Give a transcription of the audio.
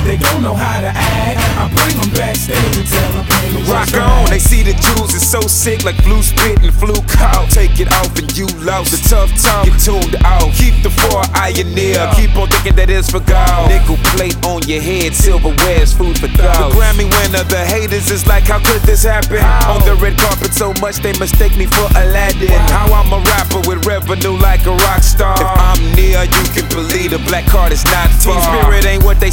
they don't know how to act. I bring them backstage and tell them, baby, rock on, they see the jewels is so sick like flu spit and flu cough. Take it off and you lost. The tough talk, get tuned out. Keep the 4-eye near. Keep on thinking that it's for God. Nickel plate on your head, silverware's food for thought. The Grammy winner, the haters is like, how could this happen? On the red carpet so much they mistake me for Aladdin. How I'm a rapper with revenue like a rock star. If I'm near, you can believe the black card is not far. Team spirit ain't what they